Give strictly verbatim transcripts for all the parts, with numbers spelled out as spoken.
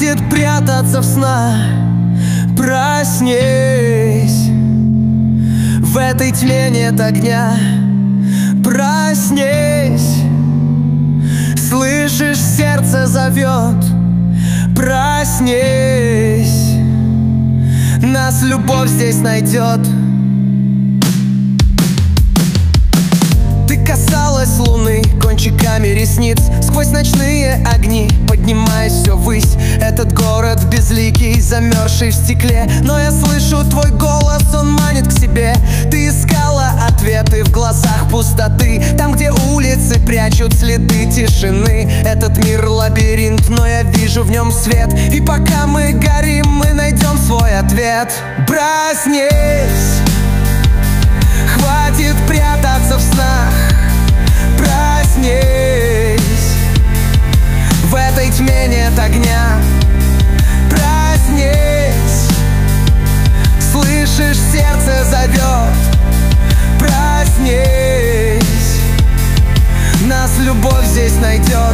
Хватит прятаться в снах, проснись. В этой тьме нет огня, проснись. Слышишь, сердце зовет, проснись. Нас любовь здесь найдет. Ты касалась луны кончиками ресниц, сквозь ночные огни поднимаясь все ввысь. Этот город безликий, замерзший в стекле, но я слышу твой голос, он манит к себе. Ты искала ответы в глазах пустоты, там, где улицы прячут следы тишины. Этот мир лабиринт, но я вижу в нем свет, и пока мы горим, мы найдем свой ответ. Проснись, хватит прятаться в снах, проснись. В этой тьме нет огня, проснись. Слышишь, сердце зовет, проснись. Нас любовь здесь найдет.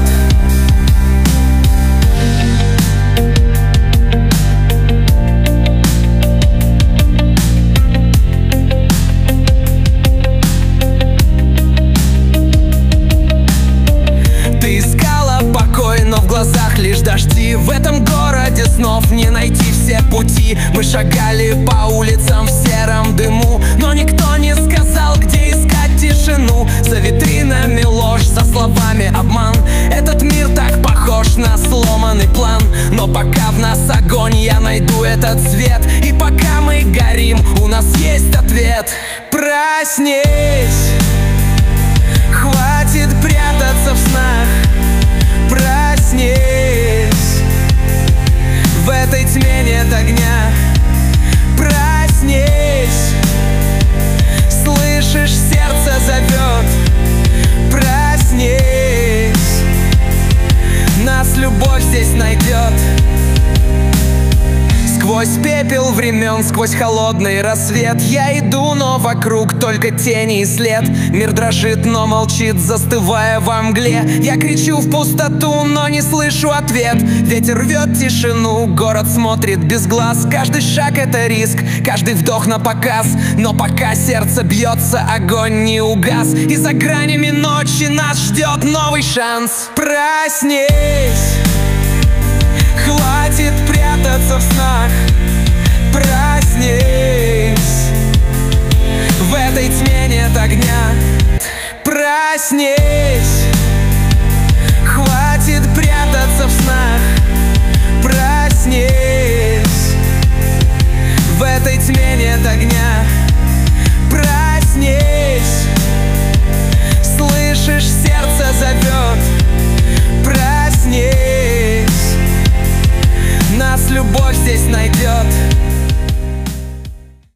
Но в глазах лишь дожди. В этом городе снов не найти все пути. Мы шагали по улицам в сером дыму, но никто не сказал, где искать тишину. За витринами ложь, со словами обман. Этот мир так похож на сломанный план, но пока в нас огонь, я найду этот свет. И пока мы горим, у нас есть ответ. Проснись, хватит прятаться в снах, проснись. В этой тьме нет огня, проснись. Слышишь, сердце зовет, проснись. Нас любовь здесь найдет. Сквозь пепел времен, сквозь холодный рассвет я иду, но вокруг только тени и след. Мир дрожит, но молчит, застывая во мгле. Я кричу в пустоту, но не слышу ответ. Ветер рвет тишину, город смотрит без глаз. Каждый шаг — это риск, каждый вдох на показ. Но пока сердце бьется, огонь не угас. И за гранями ночи нас ждет новый шанс. Проснись,